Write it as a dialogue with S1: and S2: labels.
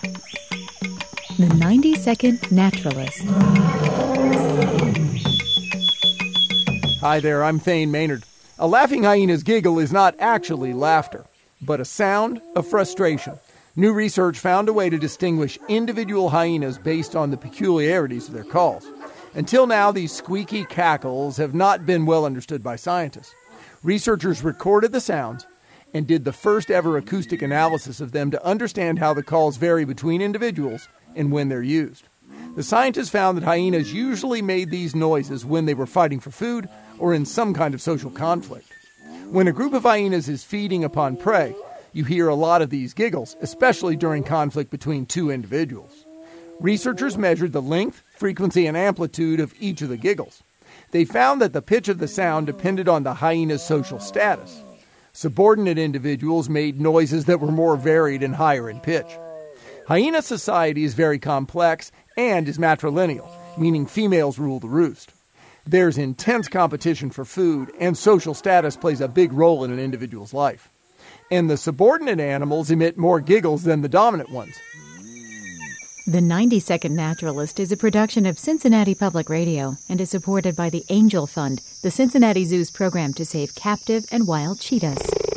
S1: The 90-Second Naturalist.
S2: Hi there, I'm Thane Maynard. A laughing hyena's giggle is not actually laughter, but a sound of frustration. New research found a way to distinguish individual hyenas based on the peculiarities of their calls. Until now, these squeaky cackles have not been well understood by scientists. Researchers recorded the sounds and did the first ever acoustic analysis of them to understand how the calls vary between individuals and when they're used. The scientists found that hyenas usually made these noises when they were fighting for food or in some kind of social conflict. When a group of hyenas is feeding upon prey, you hear a lot of these giggles, especially during conflict between two individuals. Researchers measured the length, frequency, and amplitude of each of the giggles. They found that the pitch of the sound depended on the hyena's social status. Subordinate individuals made noises that were more varied and higher in pitch. Hyena society is very complex and is matrilineal, meaning females rule the roost. There's intense competition for food, and social status plays a big role in an individual's life. And the subordinate animals emit more giggles than the dominant ones.
S1: The 90-Second Naturalist is a production of Cincinnati Public Radio and is supported by the Angel Fund, the Cincinnati Zoo's program to save captive and wild cheetahs.